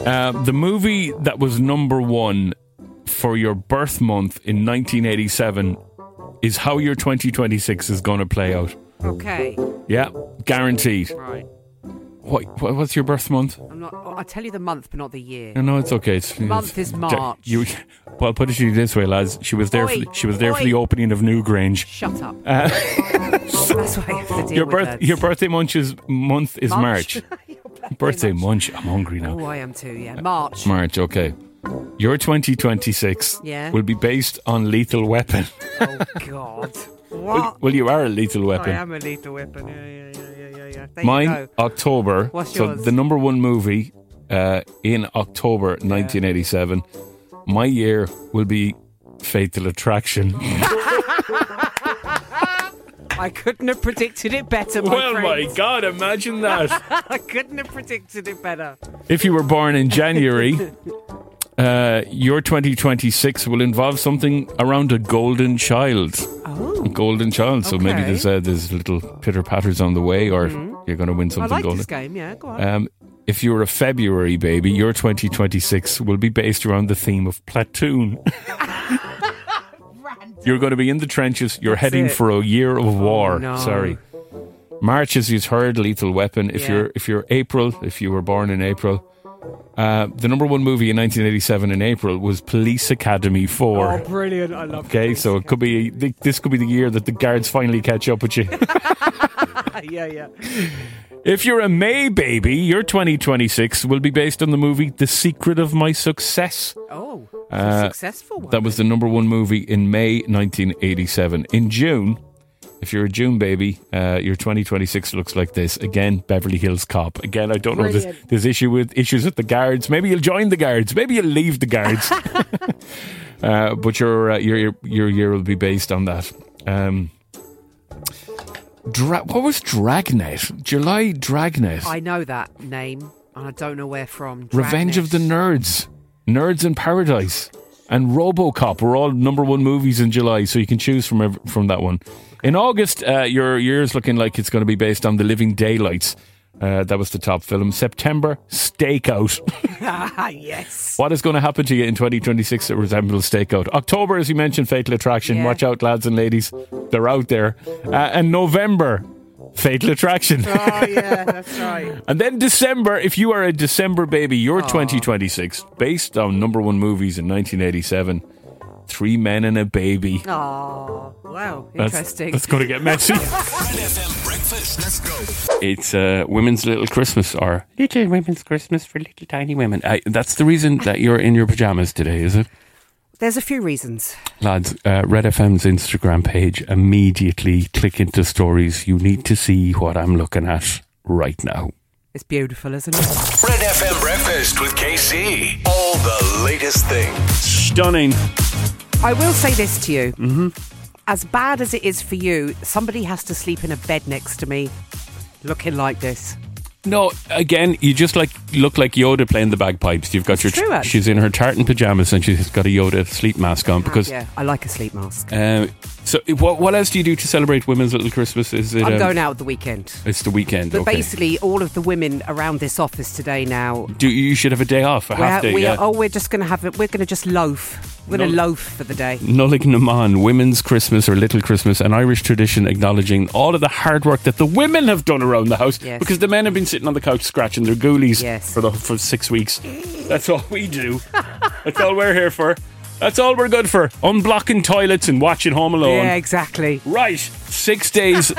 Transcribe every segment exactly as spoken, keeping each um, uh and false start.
Uh, the movie that was number one for your birth month in nineteen eighty-seven is how your twenty twenty-six is going to play out. Okay. Yeah, guaranteed. Right. What, what what's your birth month? I'm not. I'll tell you the month, but not the year. No, no, it's okay. It's, Month it's, is March. You, well, put it to you this way, lads. She was there. Oi, for, she was there oi. for the opening of Newgrange. Shut up. Uh, That's why I have to deal your with birth, that. your birthday month is month is March? March. Your birthday Birthday month. munch. I'm hungry now. Oh, I am too. Yeah, March. March. Okay. Your twenty twenty-six Yeah. will be based on Lethal Weapon. Oh God. well, What? well, you are a Lethal Weapon. I am a lethal weapon. Yeah, yeah, yeah, yeah, yeah. yeah. There Mine, you go. October. What's so yours? the number one movie uh, in October nineteen eighty-seven. My year will be Fatal Attraction. I couldn't have predicted it better, my Well, friend. my God, imagine that. I couldn't have predicted it better. If you were born in January, uh, your twenty twenty-six will involve something around a golden child. Oh. A golden child. So maybe Okay. there's, uh, there's little pitter-patters on the way, or you're going to win I something like golden. this game, yeah, go on. Um, if you're a February baby, your twenty twenty-six will be based around the theme of Platoon. You're going to be in the trenches. You're That's heading it. for a year of war. no. Sorry. March, as you've heard, Lethal Weapon. If Yeah. you're if you're April, if you were born in April, uh, the number one movie in nineteen eighty-seven in April was Police Academy four. Oh, brilliant. I love Okay, so it could be this could be the year that the guards finally catch up with you. Yeah, yeah. If you're a May baby, your twenty twenty-six will be based on the movie The Secret of My Success. Oh, it's Uh, a successful one. That was the number one movie in May nineteen eighty-seven. In June, if you're a June baby, uh, your twenty twenty-six looks like this. Again, Beverly Hills Cop. Again, I don't know if there's, Brilliant. there's issue with issues with the guards. Maybe you'll join the guards. Maybe you'll leave the guards. uh, but your, uh, your your your year will be based on that. Um, Dra- what was Dragnet? July Dragnet. I know that name, and I don't know where from. Revenge of the Dragnet. Nerds, Nerds in Paradise, and RoboCop were all number one movies in July, so you can choose from ev- from that one. In August, uh, your year's looking like it's going to be based on The Living Daylights. Uh, that was the top film. September, Stakeout. Ah, yes. What is going to happen to you in twenty twenty-six that resembles Stakeout? October, as you mentioned, Fatal Attraction. Yeah. Watch out, lads and ladies. They're out there. Uh, and November, Fatal Attraction. Oh, yeah, that's right. And then December, if you are a December baby, your twenty twenty-six, based on number one movies in nineteen eighty-seven, Three Men and a Baby. Oh, wow, That's, interesting. that's going to get messy. Red F M breakfast. Let's go. It's uh, Women's Little Christmas, or Little Women's Christmas for Little Tiny Women. I, that's the reason that you're in your pyjamas today, is it? There's a few reasons. Lads, uh, Red F M's Instagram page, immediately click into stories. You need to see what I'm looking at right now. It's beautiful, isn't it? Red F M breakfast with K C. All the latest things. Stunning. I will say this to you. Mm-hmm. As bad as it is for you, somebody has to sleep in a bed next to me looking like this. No, again, you just like look like Yoda playing the bagpipes. You've got That's your. true, actually. She's in her tartan pajamas and she's got a Yoda sleep mask on because. Yeah, I like a sleep mask. Uh, so, what what else do you do to celebrate Women's Little Christmas? Is it? I'm um, going out the weekend. It's the weekend. But okay. basically, all of the women around this office today now. do you should have a day off, a half We're, day. we yeah. are, oh, we're just going to have it. We're going to just loaf. We're going to No. loaf for the day. Nullig Naman, Women's Christmas or Little Christmas, an Irish tradition acknowledging all of the hard work that the women have done around the house, Yes. because the men have been sitting on the couch scratching their ghoulies Yes. for the for six weeks. That's all we do. That's all we're here for. That's all we're good for. Unblocking toilets and watching Home Alone. Yeah, exactly. Right, six days.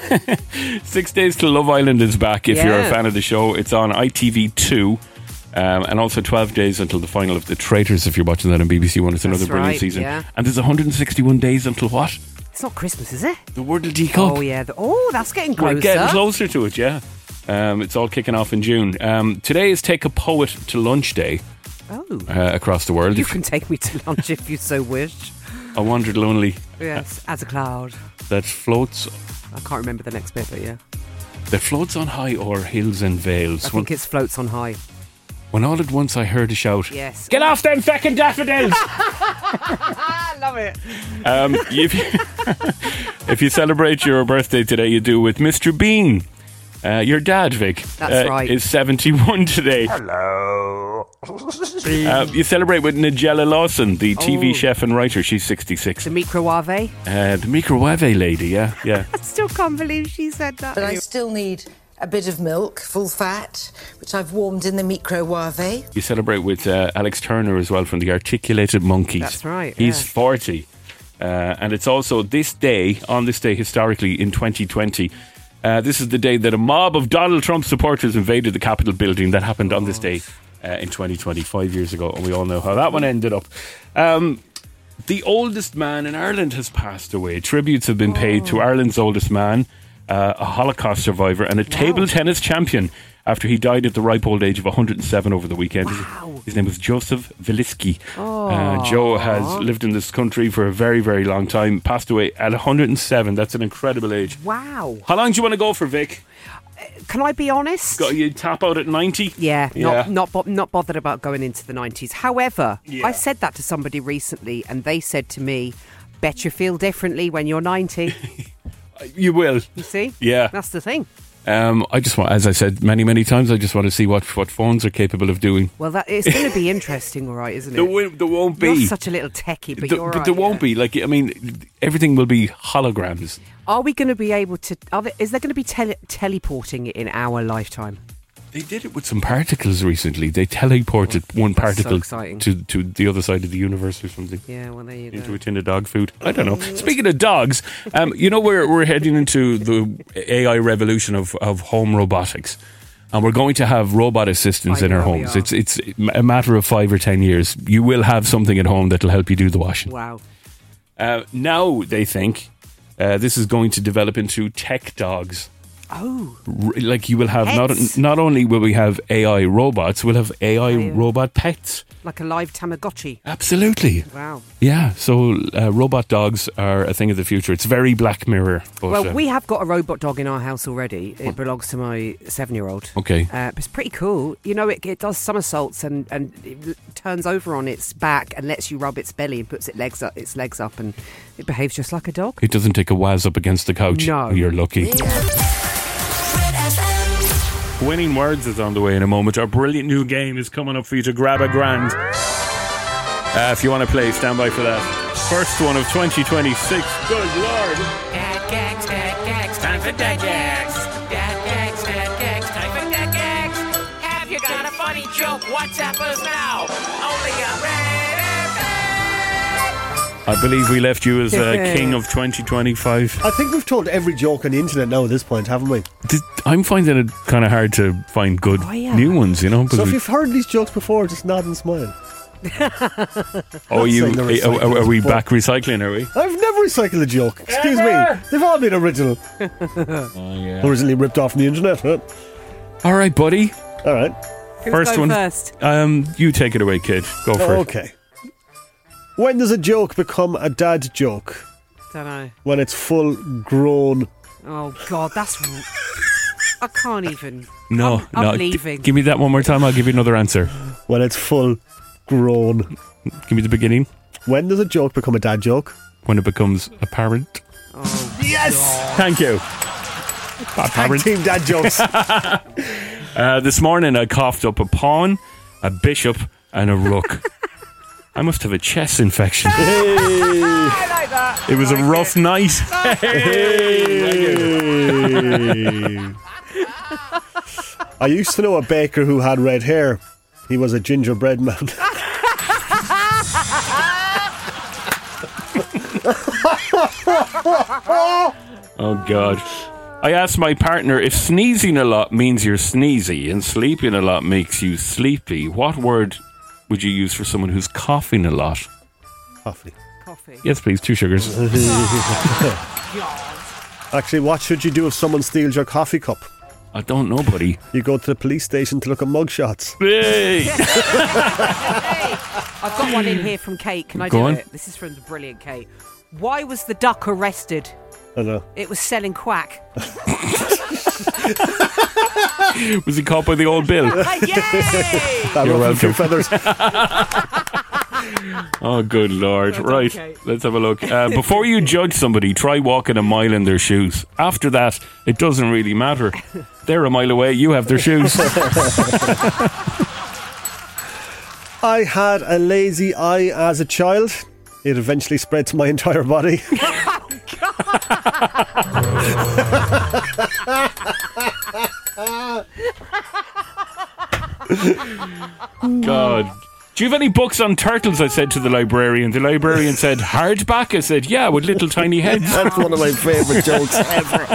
Six days till Love Island is back. If you're a Yeah. fan of the show, it's on I T V two. Um, and also twelve days until the final of The Traitors. If you're watching that on B B C One, it's another That's brilliant right, season. yeah. And there's one hundred sixty-one days until what? It's not Christmas, is it? The World D Cup. Oh, yeah. The, oh, that's getting closer. We're getting closer to it, yeah. Um, it's all kicking off in June. Um, today is Take a Poet to Lunch Day Oh. uh, across the world. You If- can take me to lunch if you so wish. I wandered lonely Yes, as a cloud. that floats I can't remember the next bit, but yeah. that floats on high o'er hills and vales. I When, think it's floats on high. when all at once I heard a shout, Yes. "Get off them feckin' daffodils!" I love it. um, if, you, if you celebrate your birthday today, you do with Mister Bean. Uh, your dad, Vic, That's uh, right. is seventy-one today. Hello. Uh, you celebrate with Nigella Lawson, the T V Oh. chef and writer. She's sixty-six. The microwave. Uh, the microwave lady, yeah, yeah. I still can't believe she said that. But I still need a bit of milk, full fat, which I've warmed in the microwave. You celebrate with uh, Alex Turner as well from the Articulated Monkeys. That's right, He's yeah. forty. Uh, and it's also this day, on this day historically in twenty twenty, uh, this is the day that a mob of Donald Trump supporters invaded the Capitol building. That happened on this day uh, in twenty twenty, five years ago. And we all know how that one ended up. Um, the oldest man in Ireland has passed away. Tributes have been paid to Ireland's oldest man, uh, a Holocaust survivor and a table tennis champion, after he died at the ripe old age of one hundred seven over the weekend. Wow. His name was Joseph Velitzky. Uh, Joe has lived in this country for a very, very long time. Passed away at one hundred seven. That's an incredible age. Wow. How long do you want to go for, Vic? Can I be honest? Got you tap out at ninety? Yeah, Yeah. not not bo- not bothered about going into the nineties. However, Yeah. I said that to somebody recently, and they said to me, "Bet you feel differently when you're ninety." You will. You see? Yeah. That's the thing. Um, I just want, as I said many, many times, I just want to see what, what phones are capable of doing. Well, that it's going to be interesting, all right, isn't it? There, will, there won't You're be. such a little techie, but There- you're but right, there won't yeah. be. Like, I mean, everything will be holograms. Are we going to be able to? Are there, is there going to be tele- teleporting in our lifetime? They did it with some particles recently. They teleported one That's so particle exciting. to, to the other side of the universe or something. Yeah, well, there you go. Into a tin of dog food. I don't know. Speaking of dogs, um, you know, we're we're heading into the A I revolution of, of home robotics. And we're going to have robot assistants I in our know we homes. are. It's it's a matter of five or ten years. You will have something at home that'll help you do the washing. Wow. Uh, now they think uh, this is going to develop into tech dogs. Oh, R- Like you will have not Pets? not only will we have A I robots, we'll have A I I- robot pets. like a live Tamagotchi. Absolutely. Wow. Yeah, so uh, robot dogs are a thing of the future. It's very Black Mirror. But, Well, uh, we have got a robot dog in our house already. It belongs to my seven-year-old. Okay. Uh, but it's pretty cool. You know, it, it does somersaults and, and it l- turns over on its back and lets you rub its belly and puts its legs up, its legs up, and it behaves just like a dog. It doesn't take a waz up against the couch. No. You're lucky. Winning Words is on the way in a moment. Our brilliant new game is coming up for you to grab a grand. Uh, if you want to play, stand by for that. First one of twenty twenty-six. Good Lord. Dad gags, dad gags, time for dad gags. Dad gags, dad gags, time for dad gags. Have you got a funny joke? WhatsApp us now. Only a red F M. I believe we left you as uh, king of twenty twenty-five. I think we've told every joke on the internet now at this point, haven't we? Th- I'm finding it kind of hard to find good Oh, yeah. new ones, you know. because So if we- you've heard these jokes before, just nod and smile. oh, you saying they're are, are, are we recycled, but- back recycling? Are we? I've never recycled a joke. Excuse me. They've all been original. Oh yeah. Originally ripped off from the internet. Huh? All right, buddy. All right. Who's First going one. first? Um, you take it away, kid. Go for it. Okay. When does a joke become a dad joke? Don't know. When it's full grown. Oh God, that's. r- I can't even. No, I'm, I'm no. g- leaving. give me that one more time. I'll give you another answer. When it's full grown. Give me the beginning. When does a joke become a dad joke? When it becomes apparent. Oh, Yes! Thank you. Tag Apparent. team dad jokes. Uh, this morning I coughed up a pawn, a bishop, and a rook. I must have a chest infection. I like that. It was a Like rough night. I used to know a baker who had red hair. He was a gingerbread man. Oh, God. I asked my partner if sneezing a lot means you're sneezy and sleeping a lot makes you sleepy. What word would you use for someone who's coughing a lot? Coffee. Coffee. Yes, please. Two sugars. Actually, what should you do if someone steals your coffee cup? I don't know, buddy. You go to the police station to look at mugshots. Hey! I've got one in here from Kate. Can I Go do on. it? This is from the brilliant Kate. Why was the duck arrested? I know. It was selling quack. Was he caught by the old bill? Yay! That You're ruffled a few welcome. feathers. Oh, good Lord. Well done, Right, Kate. let's have a look. Uh, before you judge somebody, try walking a mile in their shoes. After that, it doesn't really matter. They're a mile away, you have their shoes. I had a lazy eye as a child. It eventually spread to my entire body. God. Do you have any books on turtles? I said to the librarian. The librarian said, hardback? I said, yeah, with little tiny heads. That's one of my favourite jokes ever.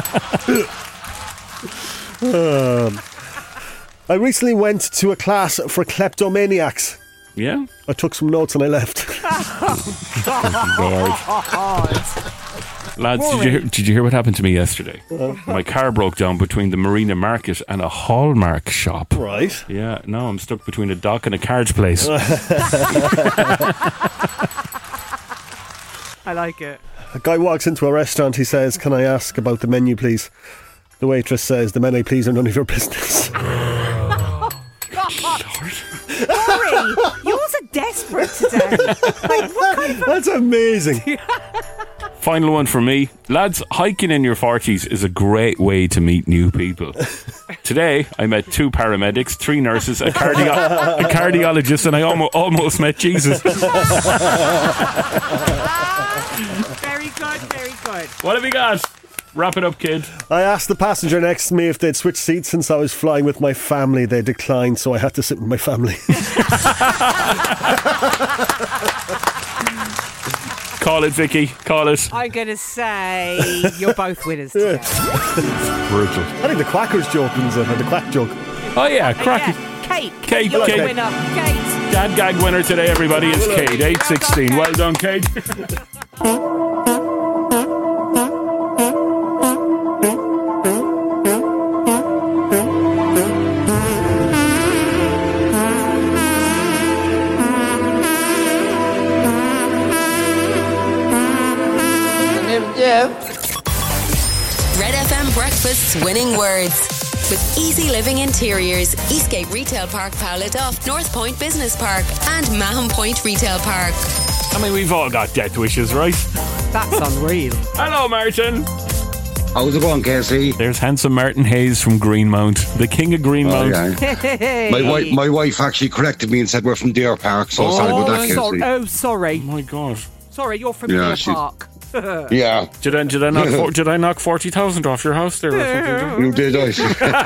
um, I recently went to a class for kleptomaniacs. Yeah? I took some notes and I left. Lads, did you, hear, did you hear what happened to me yesterday? Uh, My car broke down between the Marina Market and a Hallmark shop. Right. Yeah, now I'm stuck between a dock and a cards place. I like it. A guy walks into a restaurant, he says, can I ask about the menu, please? The waitress says, the menu, please, are none of your business. Sorry, yours are desperate today. Like, what kind of a- That's amazing. Final one for me. Lads, hiking in your forties is a great way to meet new people. Today, I met two paramedics, three nurses, a, cardio- a cardiologist, and I almost, almost met Jesus. Very good, very good. What have we got? Wrap it up, kid. I asked the passenger next to me if they'd switch seats since I was flying with my family. They declined, so I had to sit with my family. Call it, Vicky. Call it. I'm going to say you're both winners today. Brutal. I think the Quackers joke was it, or the Quack joke. Oh, yeah, crack. Yeah. Kate, Kate, Kate, you're Kate. the winner. Kate. Dad gag winner today, everybody, is Kate. eight sixteen. Well done, Kate. Red F M Breakfast's winning words. With Easy Living Interiors, Eastgate Retail Park, Powladuff, North Point Business Park, and Mahon Point Retail Park. I mean, we've all got death wishes, right? That's unreal. Hello, Martin. How's it going, Casey? There's handsome Martin Hayes from Greenmount, the king of Greenmount. Oh, yeah. my, wife, my wife actually corrected me and said we're from Deer Park, so Oh, sorry about that, Casey. Sorry, oh, sorry. Oh my God. Sorry, you're from Yeah, Deer she's- Park. Yeah, Did I, did I knock for, did I knock forty thousand off your house there or something? you did, I.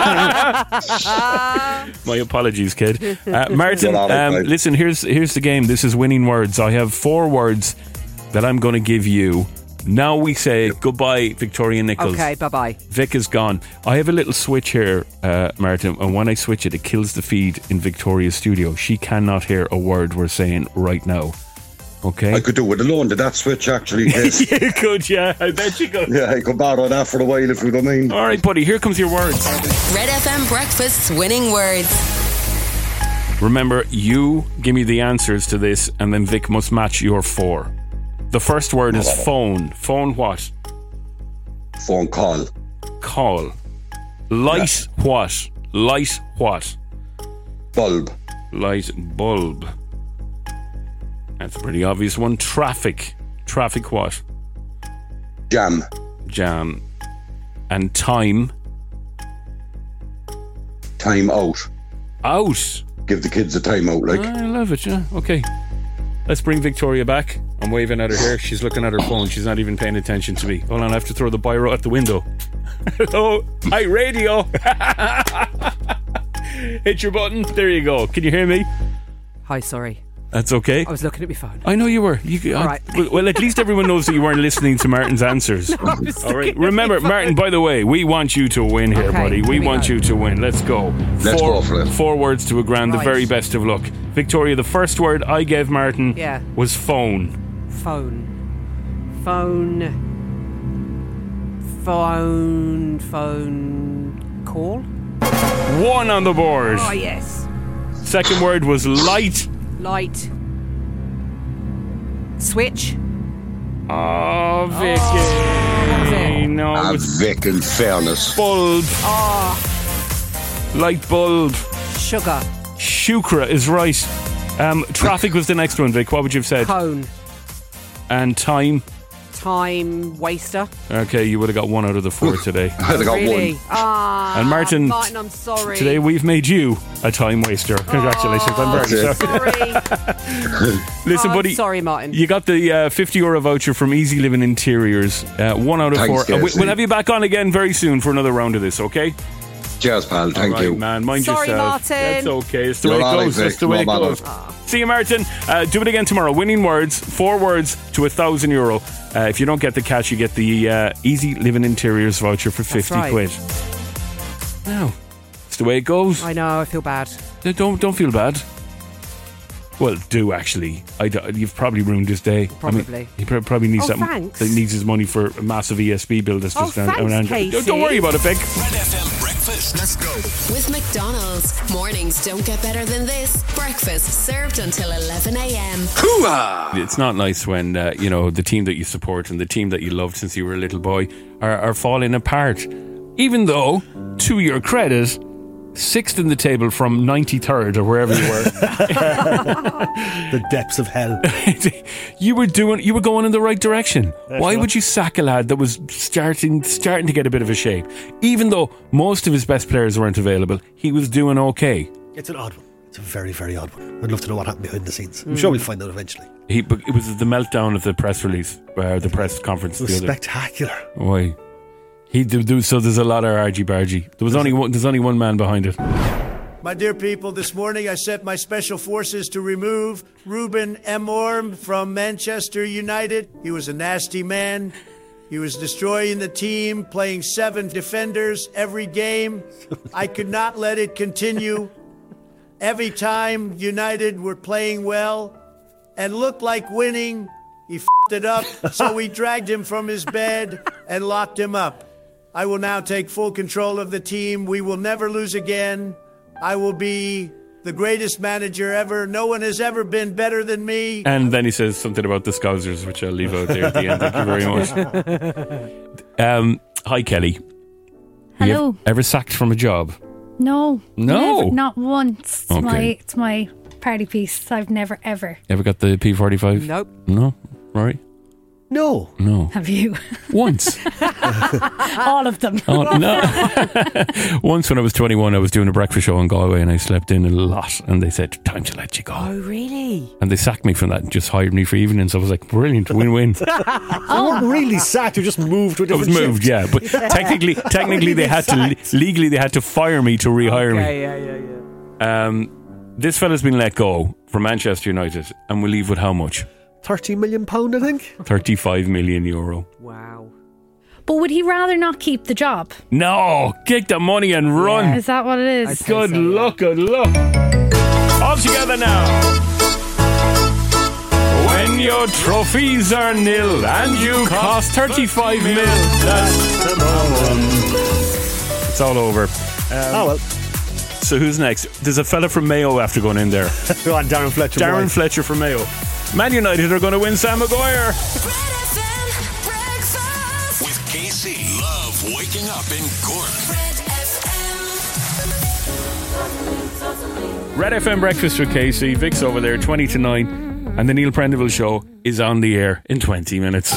My apologies, kid. Uh, Martin, Get on it, um, mate. listen, here's here's the game. This is winning words. I have four words that I'm going to give you. Now we say goodbye, Victoria Nichols. Okay, bye-bye. Vic is gone. I have a little switch here, uh, Martin, and when I switch it, it kills the feed in Victoria's studio. She cannot hear a word we're saying right now. Okay? I could do it alone. Did that switch actually? Yes. You could, yeah. I bet you could. Yeah, I could borrow that for a while if you don't mind. All right, buddy, here comes your words. Red F M Breakfast's winning words. Remember, you give me the answers to this, and then Vic must match your four. The first word is phone. Phone what? Phone call. Call. Light what? Light what? Bulb. Light bulb. That's a pretty obvious one. Traffic. Traffic what? Jam. Jam. And time. Time out. Out. Give the kids a time out, like. I love it, yeah. Okay. Let's bring Victoria back. I'm waving at her here. She's looking at her phone. She's not even paying attention to me. Hold on, I have to throw the biro out the window. Hello. Hi, radio. Hit your button. There you go. Can you hear me? Hi, sorry. That's okay. I was looking at my phone. I know you were. You, All I- right. well, well, at least everyone knows that you weren't listening to Martin's answers. I was All right. looking at Remember, my phone. Martin, by the way, we want you to win here, Okay, buddy. We here we want go. you to win. Let's go. Let's four, go for it. Four words to a grand. The Right. very best of luck. Victoria, the first word I gave Martin Yeah. was phone. Phone. Phone. Phone. Phone. Call? One on the board. Oh, yes. Second word was light. Light. Switch. Oh, Vicky. what was it? No, Ah, it's Vic, in fairness. bulb. Oh, Light bulb. sugar. Shukra is right. Um, traffic was the next one, Vic. What would you have said? Cone. And time. time waster. Okay, you would have got one out of the four today. I'd have got Really? one. Ah, And Martin, Martin, I'm sorry. Today we've made you a time waster. Congratulations, I'm very That's sorry. Sorry. Listen, Oh, buddy. sorry, Martin. You got the uh, fifty euro voucher from Easy Living Interiors. Uh, one out of Thanks, four. Uh, we- Casey. we'll have you back on again very soon for another round of this, okay? Cheers, pal. Thank All right, you. man. Mind Sorry, yourself. Martin. That's okay. It's the You're way it all right, goes. That's Vic. the way it No goes. See you, Martin. Uh, do it again tomorrow. Winning words, four words to a thousand euro. Uh, if you don't get the catch, you get the uh, Easy Living Interiors voucher for fifty right. quid. Now, it's the way it goes. I know, I feel bad. Don't don't feel bad. Well, do actually. I do, you've probably ruined his day. Probably. I mean, he pro- probably needs Oh, something. thanks. That needs his money for a massive E S B bill that's Oh, just down. thanks, down- Casey. Don't, don't worry about it, Vic. Red F M breakfast. Let's go. With McDonald's, mornings don't get better than this. Breakfast served until eleven a.m. It's not nice when uh, you know the team that you support and the team that you loved since you were a little boy are, are falling apart. Even though, to your credit, sixth in the table from ninety-third or wherever you were, The depths of hell. you were doing, you were going in the right direction. Why would you sack a lad that was starting starting to get a bit of a shape? Even though most of his best players weren't available, he was doing okay. It's an odd one. It's a very, very odd one. I'd love to know what happened behind the scenes. I'm sure we'll find out eventually. He, but it was the meltdown of the press release, uh, the press conference. It was the other. spectacular. Why? He do, do so. There's a lot of argy bargy. There was only one. There's only one man behind it. My dear people, this morning I sent my special forces to remove Ruben Amorim from Manchester United. He was a nasty man. He was destroying the team, playing seven defenders every game. I could not let it continue. Every time United were playing well and looked like winning, he f***ed it up, so we dragged him from his bed and locked him up. I will now take full control of the team. We will never lose again. I will be the greatest manager ever. No one has ever been better than me. And then he says something about the Scousers, which I'll leave out there at the end. Thank you very much. Um, hi, Kelly. Were you Hello. ev- ever sacked from a job? No. No? Never, not once. It's Okay. my it's my party piece. I've never ever. Ever got the P forty-five? Nope. No? Right? No. No. Have you? Once. All of them. Oh, no. Once when I was twenty-one, I was doing a breakfast show in Galway and I slept in a lot. And they said, time to let you go. Oh, really? And they sacked me from that and just hired me for evenings. So I was like, brilliant, win-win. I weren't really sacked. You just moved to a I was different moved, shift. yeah. But technically, technically they had to legally they had to fire me to rehire Yeah, me. yeah, yeah, yeah. Um, this fella's been let go from Manchester United, and we'll leave with how much? thirty million pounds, I think. Thirty-five million euro. Wow. But would he rather not keep the job? No, kick the money and run. Is that what it is? I'd say Good so, yeah. luck, good luck. All together now. When your trophies are nil and you cost thirty-five mil, that's the moment. It's all over. Oh, well. So who's next? There's a fella from Mayo after going in there. Go on, Darren Fletcher. Darren White. Fletcher from Mayo. Man United are going to win Sam Maguire. With K C. Love waking up in Cork. Red F M Breakfast with K C. Vic's over there, twenty to nine. And the Neil Prendeville Show is on the air in twenty minutes.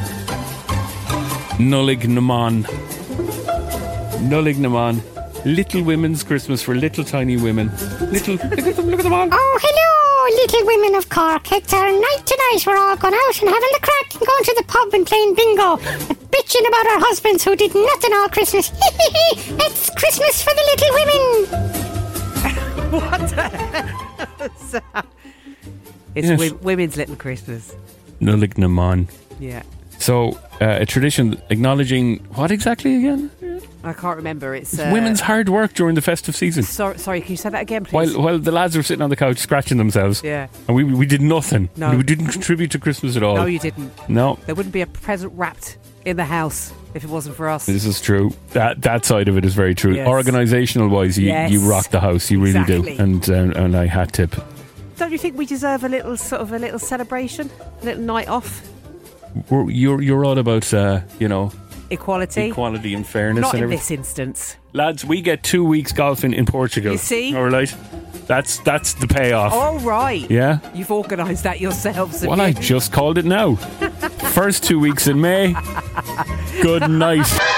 Nullig Naman. Nullig Naman. Little Women's Christmas for little tiny women. Little, look at them, look at them all. Oh, hello, little women of Cork. It's our night tonight. We're all going out and having the crack and going to the pub and playing bingo. And bitching about our husbands who did nothing all Christmas. It's Christmas for the little women. What the hell is that? It's Yes. wi- women's little Christmas. Nullig Naman. Yeah. So, uh, a tradition acknowledging what exactly again? I can't remember. It's, It's uh, women's hard work during the festive season. Sorry, sorry, can you say that again, please? While while the lads were sitting on the couch scratching themselves, Yeah. and we we did nothing. No. We didn't contribute to Christmas at all. No, you didn't. No, There wouldn't be a present wrapped in the house if it wasn't for us. this is true. That that side of it is very true. Yes. Organisational wise, you, Yes. you rock the house. You really Exactly. do. And um, and I hat tip. Don't you think we deserve a little sort of a little celebration, a little night off, We're, you're you're all about uh, you know equality? equality and fairness Not and in everything. this instance. Lads, we get two weeks golfing in Portugal. You see? All right, that's that's the payoff. All right. Yeah. You've organised that yourselves. have Well, you? I just called it now. First two weeks in May. Good night.